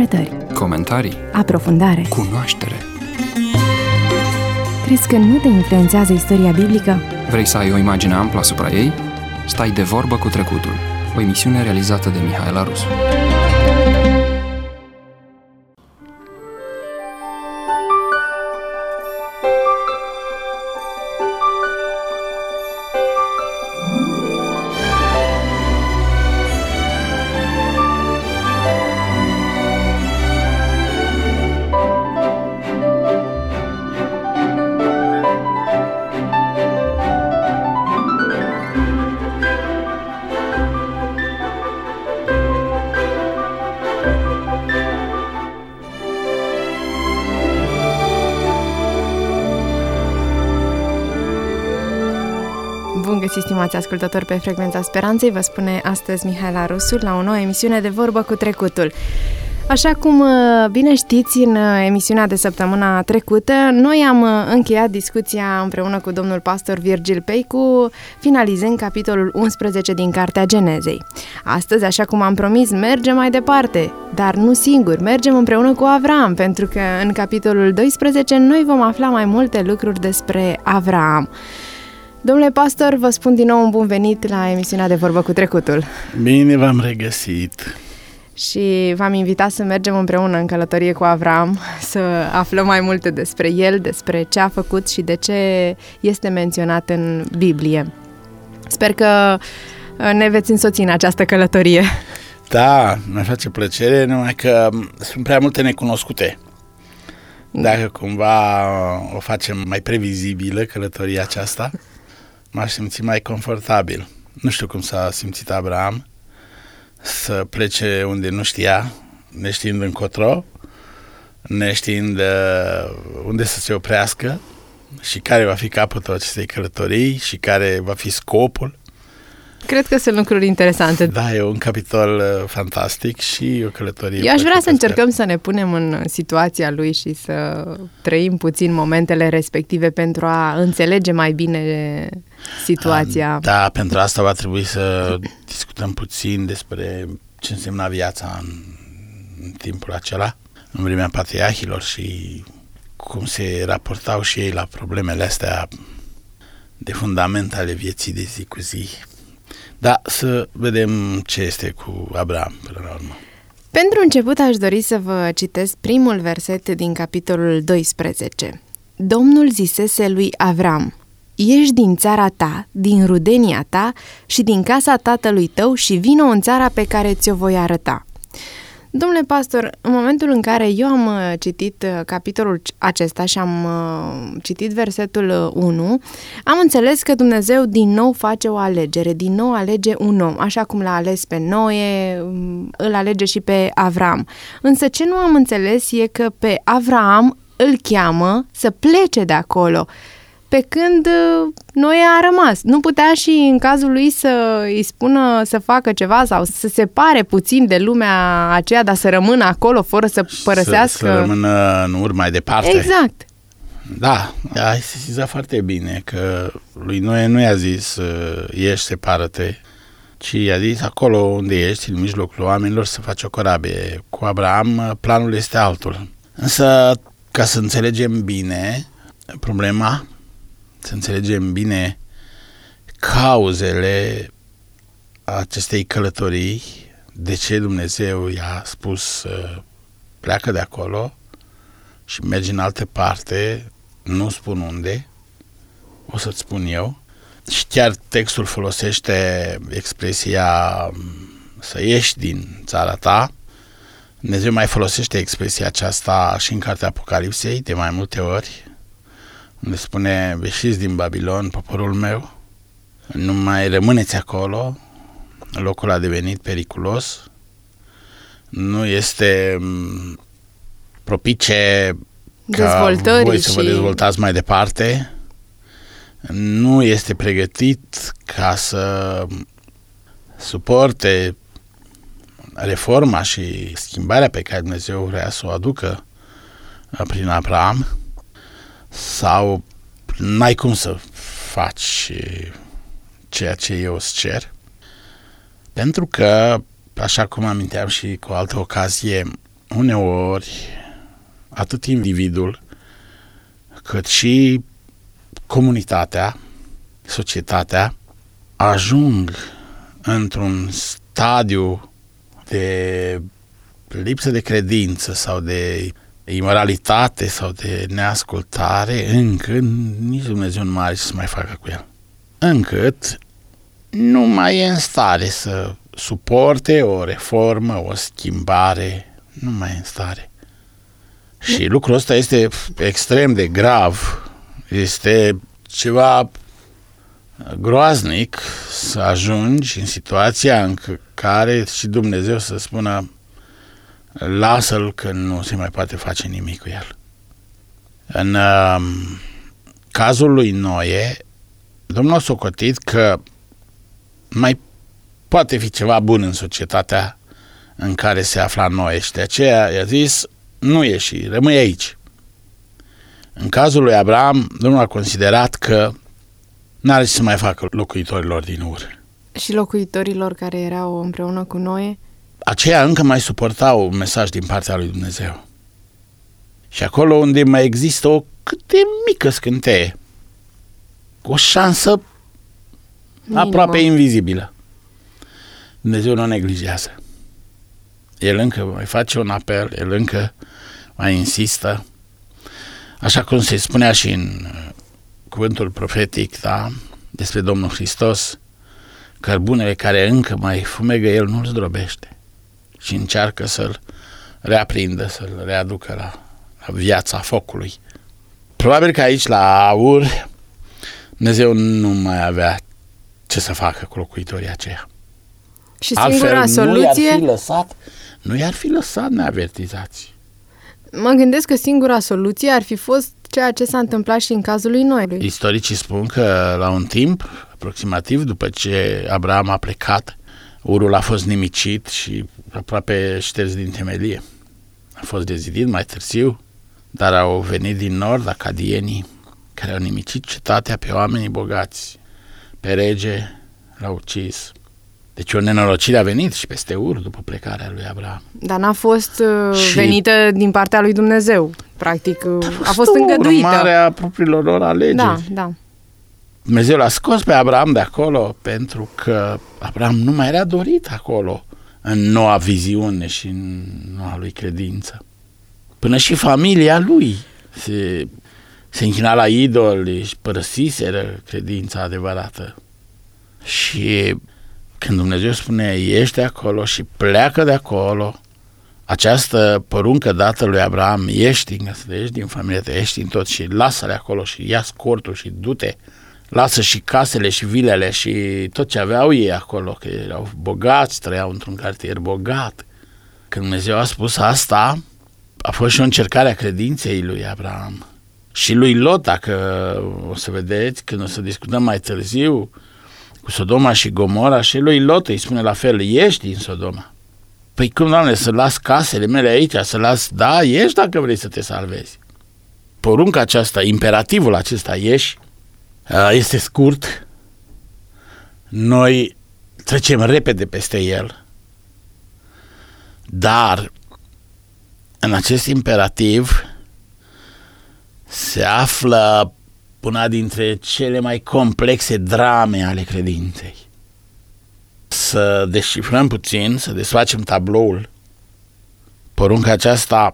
interpretări, comentarii, aprofundare. cunoaștere. Crezi că nu te influențează istoria biblică? Vrei să ai o imagine amplă asupra ei? Stai de vorbă cu trecutul. O emisiune realizată de Mihaela Rusu. Bun găsit, stimați ascultători, pe Frecvența Speranței, vă spune astăzi Mihaela Rusu la o nouă emisiune de Vorbă cu Trecutul. Așa cum bine știți, în emisiunea de săptămâna trecută, noi am încheiat discuția împreună cu domnul pastor Virgil Peicu, finalizând capitolul 11 din Cartea Genezei. Astăzi, așa cum am promis, mergem mai departe, dar nu singur, mergem împreună cu Avram, pentru că în capitolul 12 noi vom afla mai multe lucruri despre Avram. Domnule pastor, vă spun din nou un bun venit la emisiunea de Vorbă cu Trecutul. Bine v-am regăsit. Și v-am invitat să mergem împreună în călătorie cu Avram, să aflăm mai multe despre el, despre ce a făcut și de ce este menționat în Biblie. Sper că ne veți însoți în această călătorie. Da, mi face plăcere, numai că sunt prea multe necunoscute. Dacă cumva o facem mai previzibilă, călătoria aceasta, m-aș simți mai confortabil. Nu știu cum s-a simțit Abraham să plece unde nu știa, neștiind încotro, neștiind unde să se oprească și care va fi capătul acestei călătorii și care va fi scopul. Cred că sunt lucruri interesante. Da, e un capitol fantastic și o călătorie. Eu aș vrea să încercăm să ne punem în situația lui și să trăim puțin momentele respective pentru a înțelege mai bine situația. Da, pentru asta va trebui să discutăm puțin despre ce însemna viața în timpul acela, în vremea patriarhilor și cum se raportau și ei la problemele astea de fundament ale vieții de zi cu zi. Da, să vedem ce este cu Abraham până la urmă. Pentru început aș dori să vă citesc primul verset din capitolul 12. Domnul zisese lui Avram: ieși din țara ta, din rudenia ta și din casa tatălui tău și vino în țara pe care ți-o voi arăta. Domnule pastor, în momentul în care eu am citit capitolul acesta și am citit versetul 1, am înțeles că Dumnezeu din nou face o alegere, din nou alege un om, așa cum l-a ales pe Noe, îl alege și pe Avram. Însă ce nu am înțeles e că pe Avram îl cheamă să plece de acolo, pe când Noe a rămas. Nu putea și în cazul lui să îi spună să facă ceva sau să se separe puțin de lumea aceea, dar să rămână acolo fără să părăsească. Să rămână în urmă mai departe. Exact. Da, ai sesizat foarte bine că lui Noe nu i-a zis ieși, separă-te, ci i-a zis acolo unde ești, în mijlocul oamenilor, să faci o corabie. Cu Abraham planul este altul. Însă, ca să înțelegem bine problema, să înțelegem bine cauzele acestei călătorii, de ce Dumnezeu i-a spus pleacă de acolo și mergi în altă parte, nu spun unde, o să-ți spun eu. Și chiar textul folosește expresia să ieși din țara ta. Dumnezeu mai folosește expresia aceasta și în cartea Apocalipsei de mai multe ori, unde spune: ieșiți din Babilon, poporul meu, nu mai rămâneți acolo, locul a devenit periculos, nu este propice ca voi să vă dezvoltați mai departe, nu este pregătit ca să suporte reforma și schimbarea pe care Dumnezeu vrea să o aducă prin Abraham, sau n-ai cum să faci ceea ce eu îți cer. Pentru că, așa cum aminteam și cu altă ocazie, uneori atât individul cât și comunitatea, societatea ajung într-un stadiu de lipsă de credință sau de imoralitate sau de neascultare încât nici Dumnezeu nu mai are ce să mai facă cu el. Încât nu mai e în stare să suporte o reformă, o schimbare, nu mai e în stare. Și lucrul ăsta este extrem de grav, este ceva groaznic să ajungi în situația în care și Dumnezeu să spună lasă-l că nu se mai poate face nimic cu el. În cazul lui Noe, Domnul a socotit că mai poate fi ceva bun în societatea în care se afla Noe și de aceea i-a zis nu ieși, rămâi aici. În cazul lui Abraham, Domnul a considerat că n-are ce să mai facă locuitorilor din Ur. Și locuitorilor care erau împreună cu Noe? Aceia încă mai suportau un mesaj din partea lui Dumnezeu. Și acolo unde mai există o cât de mică scânteie, o șansă aproape invizibilă, Dumnezeu nu o neglijează. El încă mai face un apel, el încă mai insistă, așa cum se spunea și în cuvântul profetic, da, despre Domnul Hristos, cărbunele care încă mai fumegă, el nu îl zdrobește și încearcă să-l reaprindă, să-l readucă la viața focului. Probabil că aici, la Ur, Dumnezeu nu mai avea ce să facă cu locuitorii aceia. Și singura soluție... Nu i-ar fi lăsat neavertizați. Mă gândesc că singura soluție ar fi fost ceea ce s-a întâmplat și în cazul lui Noe. Istoricii spun că la un timp, aproximativ după ce Abraham a plecat, Urul a fost nimicit și aproape șters din temelie. A fost dezidit mai târziu, dar au venit din nord acadienii care au nimicit cetatea pe oamenii bogați, pe rege l-au ucis. Deci o nenorocire a venit și peste Ur după plecarea lui Abraham. Dar n-a fost venită din partea lui Dumnezeu. Practic, a fost îngăduită. Urmarea propriilor lor alegeri. Da. Dumnezeu l-a scos pe Abraham de acolo pentru că Abraham nu mai era dorit acolo în noua viziune și în noua lui credință. Până și familia lui se închina la idoli, își părăsiseră credința adevărată. Și când Dumnezeu spune ieși de acolo și pleacă de acolo, această poruncă dată lui Abraham, ieși din familia ta, ieși din tot și lasă-le acolo și ia scortul și du-te, lasă și casele și vilele și tot ce aveau ei acolo, că erau bogați, trăiau într-un cartier bogat. Când Dumnezeu a spus asta, a fost și o încercare a credinței lui Abraham. Și lui Lot, dacă o să vedeți, când o să discutăm mai târziu cu Sodoma și Gomora, și lui Lot îi spune la fel, ieși din Sodoma. Păi cum, Doamne, să las casele mele aici, să las, da, ieși dacă vrei să te salvezi. Porunca aceasta, imperativul acesta, ieși, este scurt, noi trecem repede peste el, dar în acest imperativ se află una dintre cele mai complexe drame ale credinței. Să descifrăm puțin, să desfacem tabloul. Porunca aceasta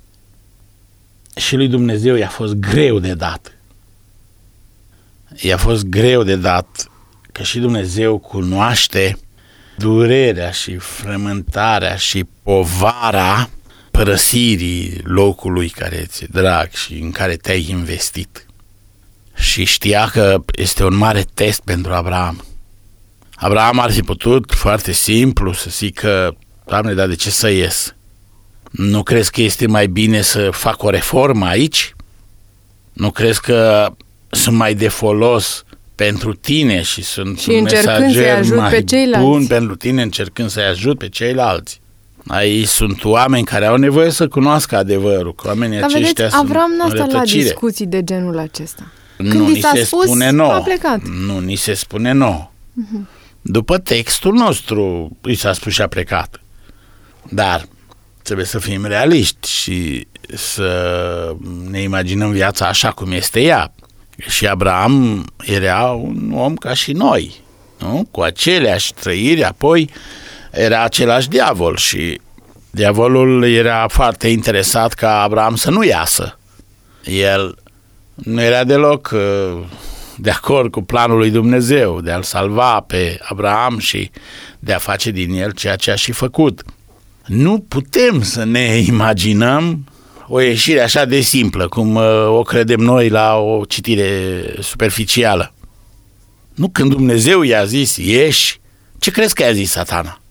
și lui Dumnezeu i-a fost greu de dat. I-a fost greu de dat că și Dumnezeu cunoaște durerea și frământarea și povara părăsirii locului care ți-e drag și în care te-ai investit. Și știa că este un mare test pentru Abraham. Abraham ar fi putut foarte simplu să zică, Doamne, dar de ce să ies? Nu crezi că este mai bine să fac o reformă aici? Nu crezi că sunt mai de folos pentru tine și sunt și un mesager mai bun pentru tine încercând să-i ajut pe ceilalți? Aici sunt oameni care au nevoie să cunoască adevărul, că oamenii aceștia sunt Avram n-a stat la discuții de genul acesta. Nu ni se spune nouă. A plecat. Nu ni se spune nouă. După textul nostru, i s-a spus și a plecat. Dar trebuie să fim realiști și să ne imaginăm viața așa cum este ea. Și Abraham era un om ca și noi, nu? Cu aceleași trăiri, apoi era același diavol și diavolul era foarte interesat ca Abraham să nu iasă. El nu era deloc de acord cu planul lui Dumnezeu de a-l salva pe Abraham și de a face din el ceea ce a și făcut. Nu putem să ne imaginăm o ieșire așa de simplă, cum o credem noi la o citire superficială. Nu, când Dumnezeu i-a zis, ieși, ce crezi că i-a zis Satana?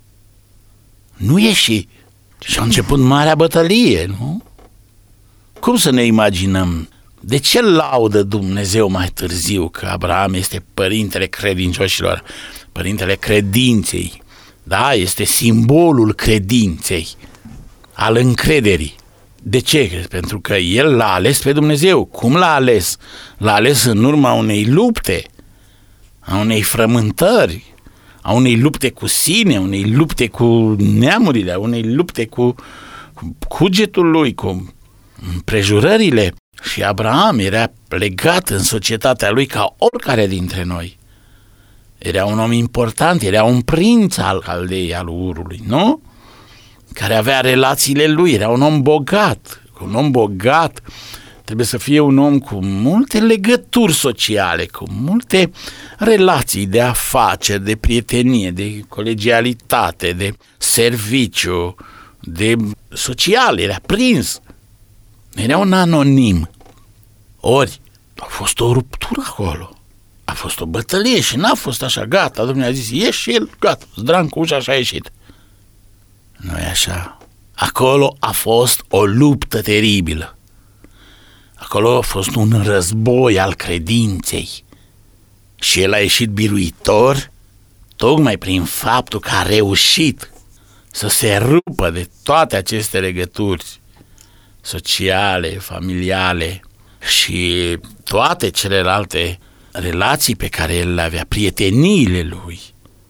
Nu ieși. Și a început marea bătălie, nu? Cum să ne imaginăm? De ce laudă Dumnezeu mai târziu că Abraham este părintele credincioșilor, părintele credinței? Da, este simbolul credinței, al încrederii. De ce crezi? Pentru că el l-a ales pe Dumnezeu. Cum l-a ales? L-a ales în urma unei lupte, a unei frământări, a unei lupte cu sine, unei lupte cu neamurile, a unei lupte cu cugetul lui, cu împrejurările. Și Abraham era legat în societatea lui ca oricare dintre noi. Era un om important, era un prinț al Caldei, al Urului, nu? Care avea relațiile lui, era un om bogat. Un om bogat trebuie să fie un om cu multe legături sociale, cu multe relații de afaceri, de prietenie, de colegialitate, de serviciu, de social, era prins. Era un anonim. Ori a fost o ruptură acolo. A fost o bătălie și n-a fost așa, gata, Dumnezeu a zis, ieși și el, gata, zdran cu ușa și a ieșit. Nu e așa. Acolo a fost o luptă teribilă. Acolo a fost un război al credinței. Și el a ieșit biruitor tocmai prin faptul că a reușit să se rupă de toate aceste legături sociale, familiale și toate celelalte relații pe care el le avea, prieteniile lui.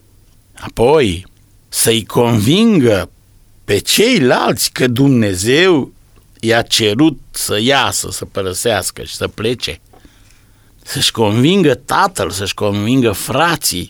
Apoi să-i convingă pe ceilalți că Dumnezeu i-a cerut să iasă, să părăsească și să plece. Să-și convingă tatăl, să-și convingă frații.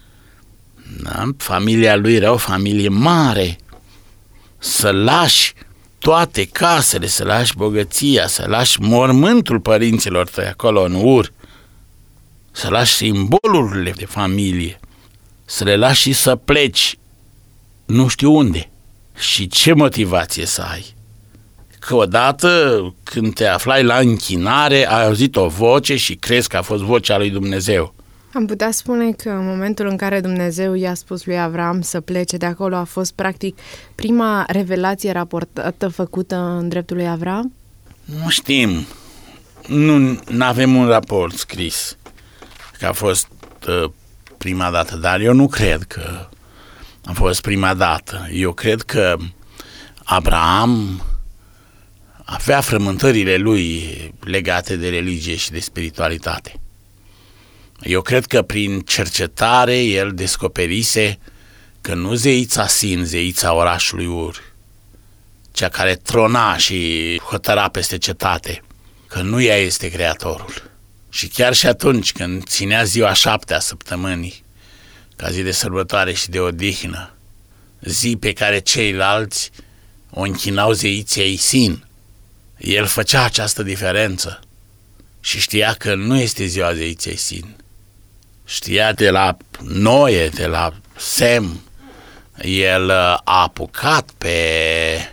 Da? Familia lui era o familie mare. Să lași toate casele, să lași bogăția, să lași mormântul părinților tăi acolo în Ur, să lași simbolurile de familie, să le lași și să pleci nu știu unde. Și ce motivație să ai? Că odată când te aflai la închinare, ai auzit o voce și crezi că a fost vocea lui Dumnezeu. Am putea spune că în momentul în care Dumnezeu i-a spus lui Avram să plece de acolo a fost practic prima revelație raportată, făcută în dreptul lui Avram? Nu știm. Nu avem un raport scris că a fost prima dată, dar eu nu cred că a fost prima dată. Eu cred că Abraham avea frământările lui legate de religie și de spiritualitate. Eu cred că prin cercetare el descoperise că nu zeița Sin, zeița orașului Ur, cea care trona și hotăra peste cetate, că nu ea este creatorul. Și chiar și atunci când ținea ziua 7 a săptămânii, ca zi de sărbătoare și de odihnă, zi pe care ceilalți o închinau zeiței Sin, el făcea această diferență și știa că nu este ziua zeiței Sin. Știa de la Noe, de la Sem, el a apucat pe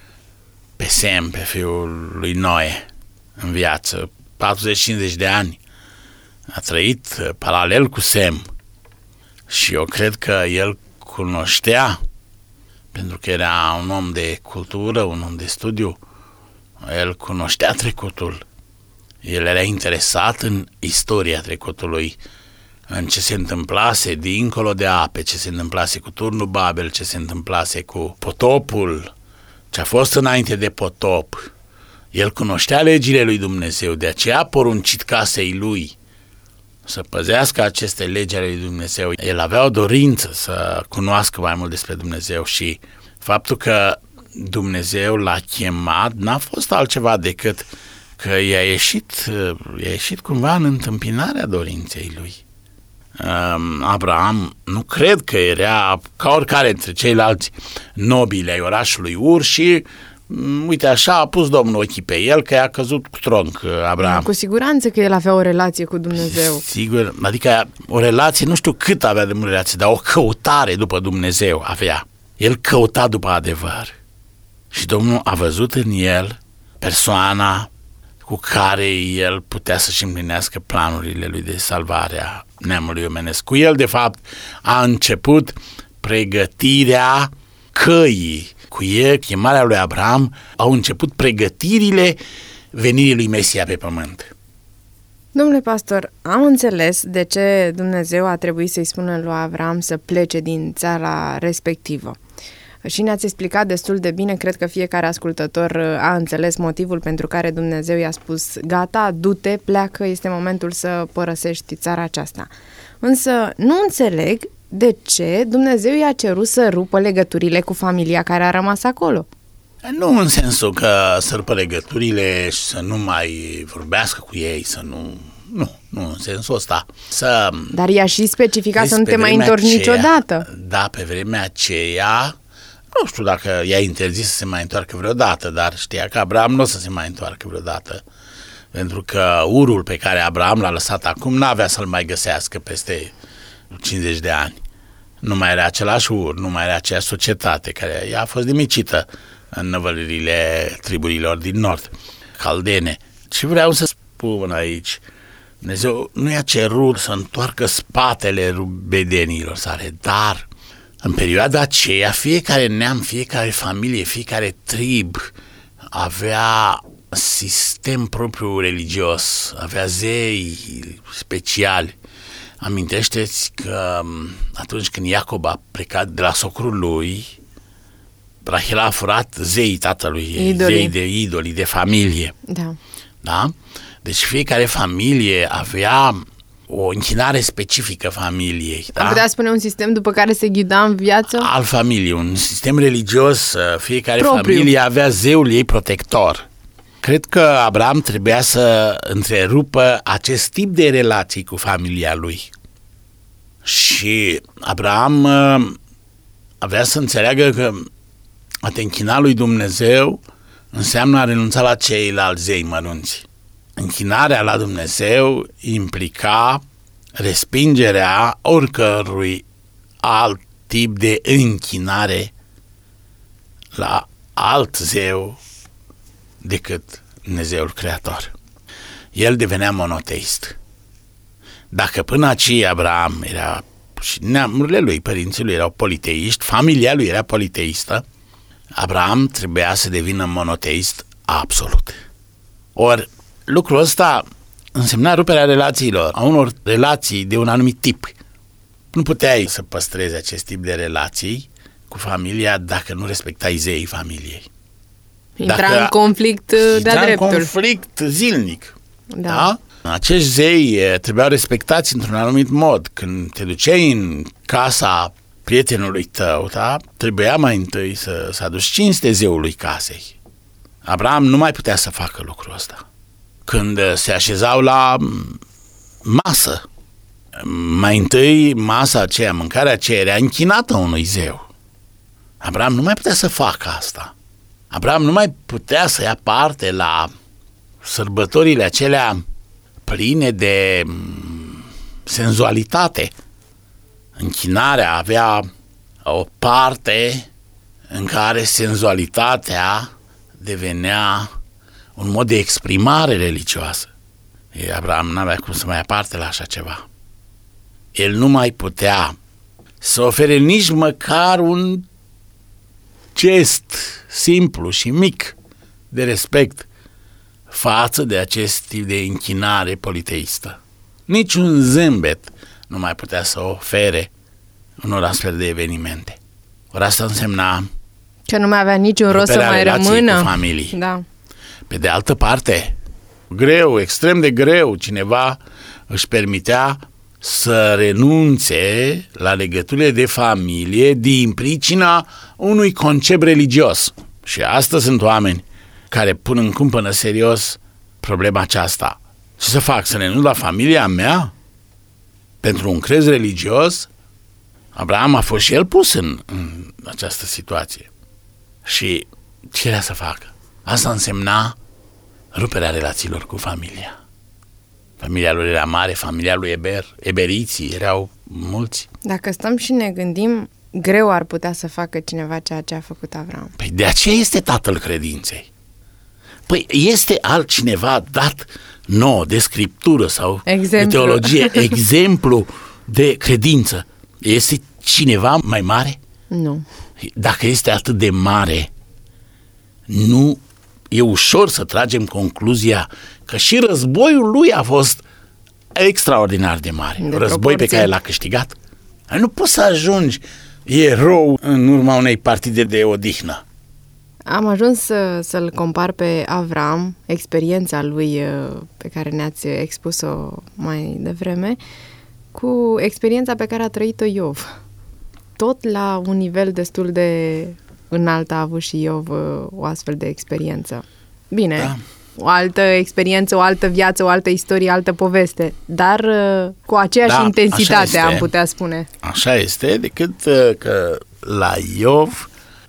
Sem, pe fiul lui Noe, în viață, 40-50 de ani. A trăit paralel cu Sem și eu cred că el cunoștea, pentru că era un om de cultură, un om de studiu, el cunoștea trecutul. El era interesat în istoria trecutului, în ce se întâmplase dincolo de ape, ce se întâmplase cu turnul Babel, ce se întâmplase cu potopul, ce a fost înainte de potop. El cunoștea legile lui Dumnezeu, de aceea a poruncit casei lui să păzească aceste legi ale lui Dumnezeu. El avea o dorință să cunoască mai mult despre Dumnezeu și faptul că Dumnezeu l-a chemat, n-a fost altceva decât că i-a ieșit cumva în întâmpinarea dorinței lui. Abraham nu cred că era ca oricare dintre ceilalți nobili ai orașului Ur și uite așa a pus Domnul ochii pe el că i-a căzut cu tronc Abraham. Cu siguranță că el avea o relație cu Dumnezeu. Sigur, adică o relație, nu știu cât avea de mult relație, dar o căutare după Dumnezeu avea. El căuta după adevăr. Și Domnul a văzut în el persoana cu care el putea să-și împlinească planurile lui de salvare a neamului omenesc. Cu el, de fapt, a început pregătirea căii. Cu el, chemarea lui Abraham, au început pregătirile venirii lui Mesia pe pământ. Domnule pastor, am înțeles de ce Dumnezeu a trebuit să-i spună lui Abraham să plece din țara respectivă. Și ne-ați explicat destul de bine, cred că fiecare ascultător a înțeles motivul pentru care Dumnezeu i-a spus gata, du-te, pleacă, este momentul să părăsești țara aceasta. Însă nu înțeleg de ce Dumnezeu i-a cerut să rupă legăturile cu familia care a rămas acolo. Nu în sensul că să rupă legăturile și să nu mai vorbească cu ei, să nu... Nu, în sensul ăsta. Dar i-a și specificat să nu te mai întorci niciodată. Da, pe vremea aceea, nu știu dacă i-a interzis să se mai întoarcă vreodată, dar știa că Abraham nu o să se mai întoarcă vreodată. Pentru că Urul pe care Abraham l-a lăsat acum n-avea să-l mai găsească peste 50 de ani. Nu mai era același Ur, nu mai era aceeași societate care i-a fost nimicită în năvălirile triburilor din nord, caldene. Și vreau să spun aici, Dumnezeu nu i-a cerut să întoarcă spatele rubedenilor sale, dar în perioada aceea fiecare neam, fiecare familie, fiecare trib avea sistem propriu religios, avea zei speciali. Amintește-ți că atunci când Iacob a plecat de la socrul lui, Rahel a furat zeii tatălui, zei de idoli, de familie. Da? Deci fiecare familie avea o închinare specifică familiei. Am putea spune un sistem după care se ghida în viață? Al familiei, un sistem religios, fiecare familie avea zeul ei protector. Cred că Abraham trebuia să întrerupă acest tip de relații cu familia lui. Și Abraham avea să înțeleagă că a te închina lui Dumnezeu înseamnă a renunța la ceilalți zei mărunți. Închinarea la Dumnezeu implica respingerea oricărui alt tip de închinare la alt zeu decât Dumnezeul Creator. El devenea monoteist. Dacă până aici Abraham era, și neamurile lui, părinții lui erau politeiști, familia lui era politeistă, Abraham trebuia să devină monoteist absolut. Ori lucrul ăsta însemna ruperea relațiilor, a unor relații de un anumit tip. Nu puteai să păstrezi acest tip de relații cu familia dacă nu respectai zeii familiei. Intra în conflict de-a dreptul. Intra în conflict zilnic. Da? Acești zei trebuiau respectați într-un anumit mod. Când te duceai în casa prietenului tău, da? Trebuia mai întâi să aduci cinste zeului casei. Abraham nu mai putea să facă lucrul ăsta. Când se așezau la masă, mai întâi masa aceea, mâncarea aceea era închinată unui zeu. Abraham nu mai putea să facă asta. Abraham nu mai putea să ia parte la sărbătorile acelea pline de senzualitate. Închinarea avea o parte în care senzualitatea devenea un mod de exprimare religioasă. Abraham n-avea cum să mai ia parte la așa ceva. El nu mai putea să ofere nici măcar un gest simplu și mic de respect față de acest tip de închinare politeistă. Niciun zâmbet nu mai putea să ofere unor astfel de evenimente. Ori asta însemna că nu mai avea niciun rost să mai rămână cu familii. Da. Pe de altă parte, greu, extrem de greu, cineva își permitea să renunțe la legăturile de familie din pricina unui concept religios. Și astăzi sunt oameni care pun în cumpănă serios problema aceasta. Ce să fac? Să renunț la familia mea? Pentru un crez religios? Abraham a fost și el pus în această situație. Și ce era să facă? Asta însemna ruperea relațiilor cu familia. Familia lui era mare, familia lui eberiții erau mulți. Dacă stăm și ne gândim, greu ar putea să facă cineva ceea ce a făcut Avram. Păi de aceea este tatăl credinței. Păi este altcineva dat nou de scriptură sau de teologie, exemplu de credință. Este cineva mai mare? Nu. Dacă este atât de mare, nu e ușor să tragem concluzia că și războiul lui a fost extraordinar de mare. Război pe care l-a câștigat. Nu poți să ajungi erou în urma unei partide de odihnă. Am ajuns să-l compar pe Avram, experiența lui pe care ne-ați expus-o mai devreme, cu experiența pe care a trăit-o Iov. Tot la un nivel destul de înalt a avut și Iov o astfel de experiență. Bine, da. O altă experiență, o altă viață, o altă istorie, altă poveste, dar cu aceeași intensitate, am putea spune. Așa este, decât că la Iov,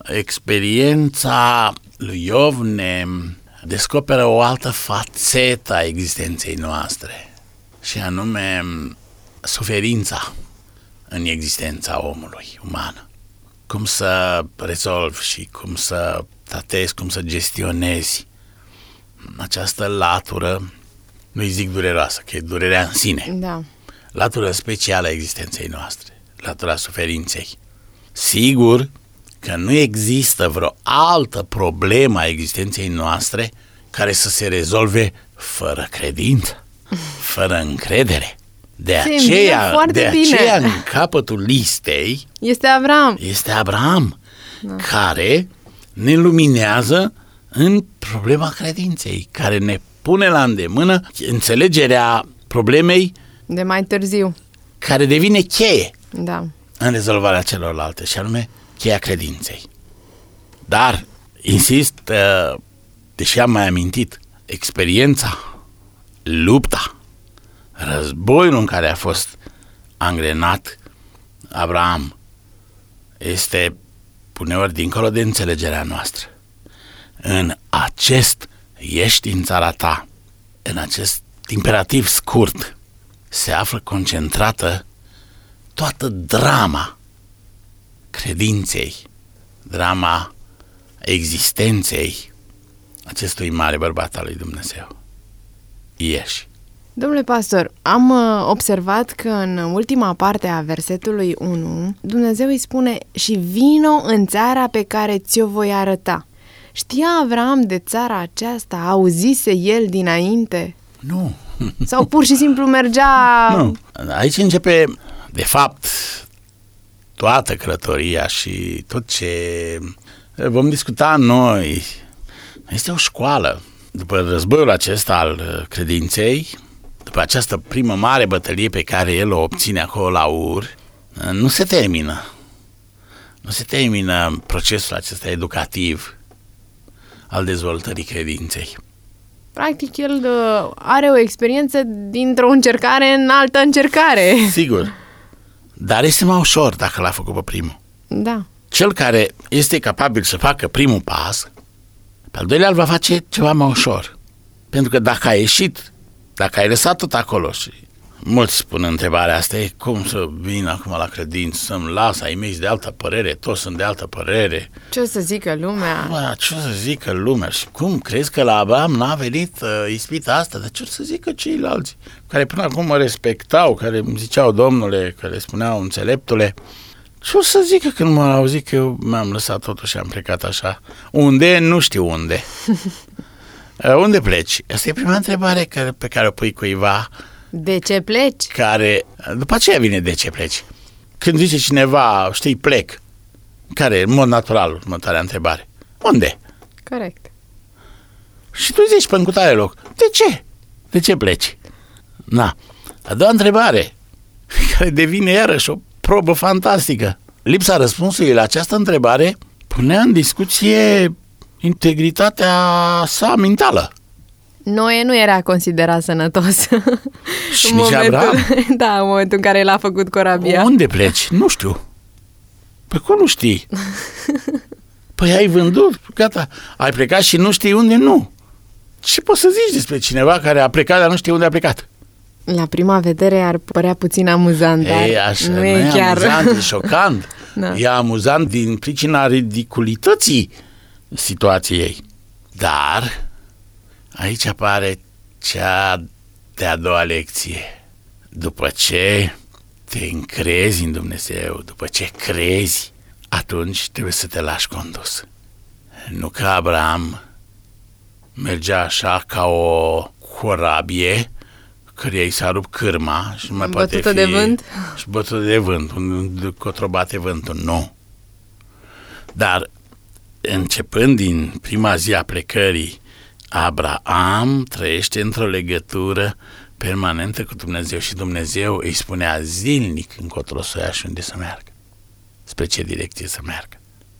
experiența lui Iov ne descoperă o altă fațetă a existenței noastre, și anume suferința în existența omului umană. Cum să rezolvi și cum să tratezi, cum să gestionezi această latură, nu-i zic dureroasă, că e durerea în sine. Da. Latură specială a existenței noastre, latura suferinței. Sigur că nu există vreo altă problemă a existenței noastre care să se rezolve fără credință, fără încredere. De aceea, în capătul listei este Avram, da, care ne luminează în problema credinței, care ne pune la îndemână înțelegerea problemei de mai târziu, care devine cheie, da, în rezolvarea celorlalte, și anume cheia credinței. Dar, insist, deși am mai amintit, experiența, lupta, războiul în care a fost angrenat Abraham este uneori dincolo de înțelegerea noastră. În acest "ești în țara ta", în acest imperativ scurt, se află concentrată toată drama credinței, drama existenței acestui mare bărbat al lui Dumnezeu. Ieși. Domnule pastor, am observat că în ultima parte a versetului 1, Dumnezeu îi spune: și vino în țara pe care ți-o voi arăta. Știa Avram de țara aceasta? Auzise el dinainte? Nu. Sau pur și simplu mergea... Nu. Aici începe, de fapt, toată călătoria și tot ce vom discuta noi. Este o școală. După războiul acesta al credinței, după această primă mare bătălie pe care el o obține acolo la Ur, nu se termină. Nu se termină procesul acesta educativ al dezvoltării credinței. Practic, el are o experiență dintr-o încercare în altă încercare. Sigur. Dar este mai ușor dacă l-a făcut pe primul. Da. Cel care este capabil să facă primul pas, pe al doilea îl va face ceva mai ușor. Pentru că dacă ai ieșit, dacă ai lăsat tot acolo, și mulți spun întrebarea asta, e cum să vin acum la credință, să-mi las ai mei de altă părere, toți sunt de altă părere. Ce o să zică lumea? Ce o să zică lumea? Și cum? Crezi că la Abraham n-a venit ispita asta? Dar ce o să zică ceilalți care până acum mă respectau, care îmi ziceau domnule, care spuneau înțeleptule? Ce o să zică când mă auzit că eu m-am lăsat totul și am plecat așa? Unde? Nu știu unde. Unde pleci? Asta e prima întrebare pe care o pui cuiva. De ce pleci? Care, după aceea vine de ce pleci. Când zice cineva, știi, plec, care în mod natural următoarea întrebare? Unde? Corect. Și tu zici pe cutare loc. De ce? De ce pleci? Na. A doua întrebare, care devine iarăși o probă fantastică. Lipsa răspunsului la această întrebare punea în discuție integritatea sa mentală. Noe nu era considerat sănătos. Și nici Abraham? Da, în momentul în care l-a făcut corabia. Unde pleci? Nu știu. Păi cum nu știi? Păi ai vândut, gata, ai plecat și nu știi unde, nu. Ce poți să zici despre cineva care a plecat, dar nu știe unde a plecat? La prima vedere ar părea puțin amuzant, dar așa, nu e chiar amuzant, e șocant. Da. E amuzant din pricina ridiculității situației. Dar aici apare cea de-a doua lecție. După ce te încrezi în Dumnezeu, după ce crezi, atunci trebuie să te lași condus. Nu ca Abraham mergea așa ca o corabie căreia i s-a rupt cârma și nu mai poate fi... de vânt? Și bătută de vânt, încotro bate vântul, nu. Dar începând din prima zi a plecării, Abraham trăiește într-o legătură permanentă cu Dumnezeu și Dumnezeu îi spunea zilnic încotro să ia și unde să meargă, spre ce direcție să meargă.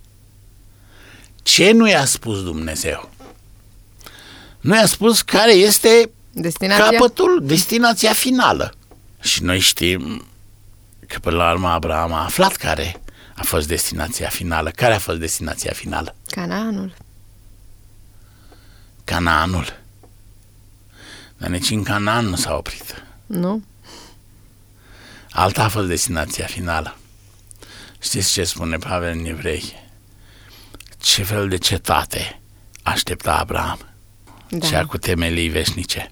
Ce nu i-a spus Dumnezeu? Nu i-a spus care este destinația finală. Și noi știm că până la urmă Abraham a aflat care a fost destinația finală. Care a fost destinația finală? Canaanul. Dar nici în Canaan nu s-a oprit. Nu. Alta a fost destinația finală. Știți ce spune Pavel în Evrei? Ce fel de cetate aștepta Abraham? Da. Cea cu temelii veșnice.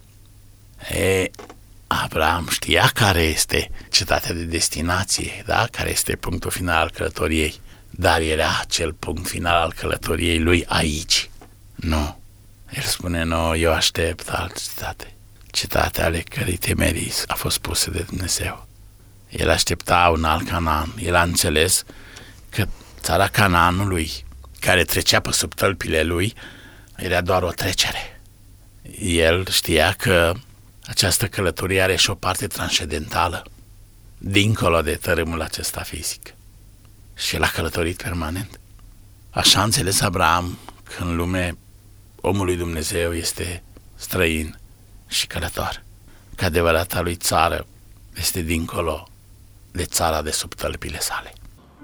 Abraham știa care este cetatea de destinație, da? Care este punctul final al călătoriei. Dar era cel punct final al călătoriei lui aici. Nu. El spune, nu, eu aștept altă cetate. Cetatea ale cărei temelii a fost pusă de Dumnezeu. El aștepta un alt Canaan. El a înțeles că țara Canaanului, care trecea pe sub tălpile lui, era doar o trecere. El știa că această călătorie are și o parte transcendentală, dincolo de tărâmul acesta fizic. Și el a călătorit permanent. Așa a înțeles Abraham că în lume omul lui Dumnezeu este străin și călător. Că adevărata lui țară este dincolo de țara de sub tălpile sale.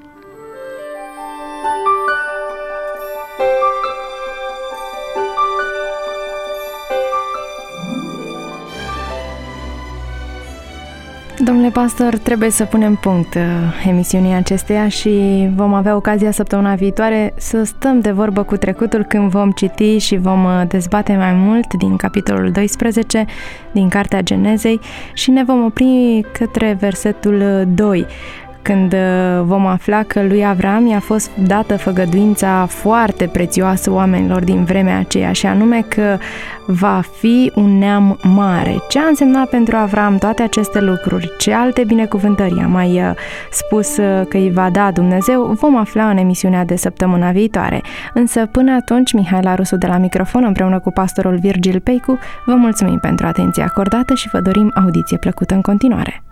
Domnule pastor, trebuie să punem punct emisiunii acesteia și vom avea ocazia săptămâna viitoare să stăm de vorbă cu trecutul când vom citi și vom dezbate mai mult din capitolul 12 din Cartea Genezei și ne vom opri către versetul 2, când vom afla că lui Avram i-a fost dată făgăduința foarte prețioasă oamenilor din vremea aceea, și anume că va fi un neam mare. Ce a însemnat pentru Avram toate aceste lucruri? Ce alte binecuvântări a mai spus că îi va da Dumnezeu? Vom afla în emisiunea de săptămâna viitoare. Însă până atunci, Mihaela Rusu de la microfon împreună cu pastorul Virgil Peicu vă mulțumim pentru atenția acordată și vă dorim audiție plăcută în continuare.